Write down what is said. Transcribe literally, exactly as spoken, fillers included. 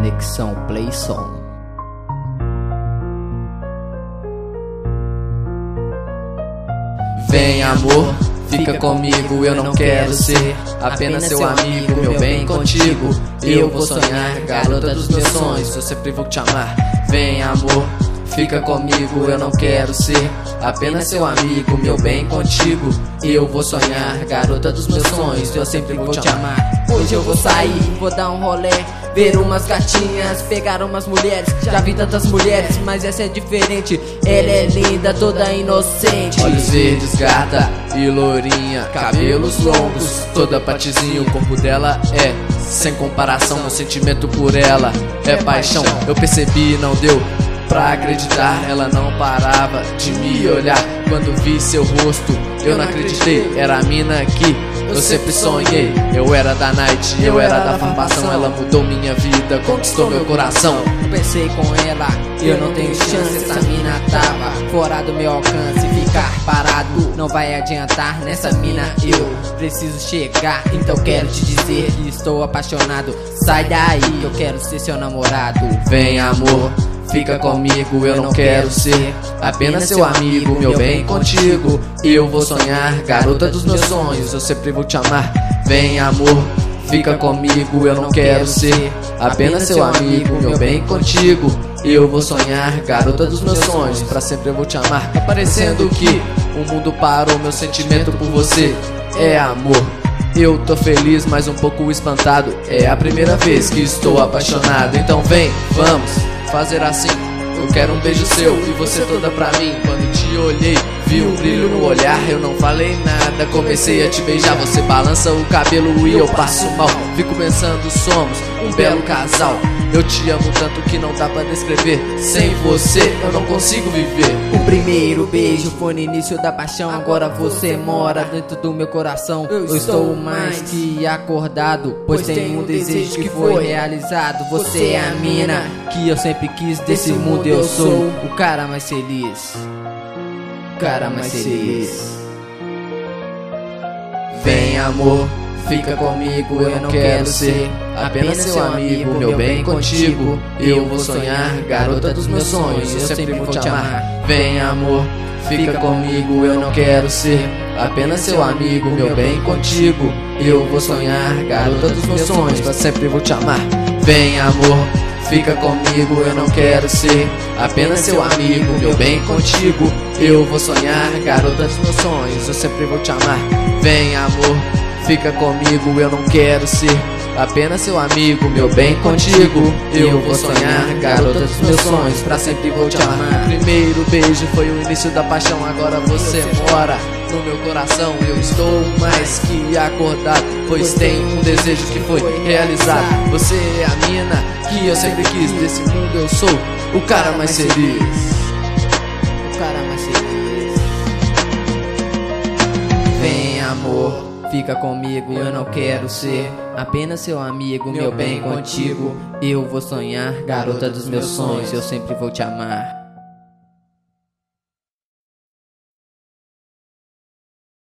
Conexão Playson. Vem amor, fica comigo, eu não quero ser apenas seu amigo, meu bem contigo. Eu vou sonhar, garota dos meus sonhos, eu sempre vou te amar. Vem amor, fica comigo, eu não quero ser apenas seu amigo, meu bem contigo. Eu vou sonhar, garota dos meus sonhos, eu sempre vou te amar. Hoje eu vou sair, vou dar um rolê, ver umas gatinhas, pegar umas mulheres. Já vi tantas mulheres, mas essa é diferente. Ela é linda, toda inocente. Olhos verdes, gata e lourinha, cabelos longos, toda patizinha. O corpo dela é sem comparação, meu sentimento por ela é paixão. Eu percebi, não deu pra acreditar, ela não parava de me olhar. Quando vi seu rosto, eu não acreditei, era a mina que eu sempre sonhei. Eu era da night, eu era da farpação. Ela mudou minha vida, conquistou meu coração. Eu pensei com ela, eu não tenho chance. Essa mina tava fora do meu alcance. Ficar parado não vai adiantar. Nessa mina eu preciso chegar. Então quero te dizer que estou apaixonado. Sai daí, eu quero ser seu namorado. Vem amor, fica comigo, eu não quero ser apenas seu amigo, meu bem contigo. Eu vou sonhar, garota dos meus sonhos, eu sempre vou te amar. Vem amor, fica comigo, eu não quero ser apenas seu amigo, meu bem contigo. Eu vou sonhar, garota dos meus sonhos, pra sempre eu vou te amar. Tá parecendo que o mundo parou, meu sentimento por você é amor. Eu tô feliz, mas um pouco espantado, é a primeira vez que estou apaixonado. Então vem, vamos fazer assim. Eu quero um beijo seu e você toda pra mim. Quando te olhei, vi um brilho no olhar. Eu não falei nada, comecei a te beijar. Você balança o cabelo e eu passo mal. Fico pensando, somos um belo casal. Eu te amo tanto que não dá pra descrever. Sem você eu não consigo viver. O primeiro beijo foi no início da paixão. Agora você mora dentro do meu coração. Eu estou mais que acordado, pois tem um desejo que foi realizado. Você é a mina que eu sempre quis. Desse mundo eu sou o cara mais feliz, o cara mais feliz. Vem amor, fica comigo, eu não quero ser apenas seu amigo, meu bem contigo. Eu vou sonhar, garota dos meus sonhos, eu sempre vou te amar. Vem amor, fica comigo, eu não quero ser apenas seu amigo, meu bem contigo. Eu vou sonhar, garota dos meus sonhos, pra sempre vou te amar. Vem amor, fica comigo, eu não quero ser apenas seu amigo, meu bem contigo. Eu vou sonhar, garota dos meus sonhos, eu sempre vou te amar. Vem amor, fica comigo, eu não quero ser apenas seu amigo, meu bem contigo. Eu vou sonhar, garota dos meus sonhos, pra sempre vou te amar. O primeiro beijo foi o início da paixão. Agora você mora no meu coração. Eu estou mais que acordado, pois tem um desejo que foi realizado. Você é a mina que eu sempre quis. Desse mundo eu sou o cara mais feliz, o cara mais feliz. Vem amor, fica comigo, eu não quero ser apenas seu amigo, meu bem contigo. Eu vou sonhar, garota dos meus sonhos, eu sempre vou te amar.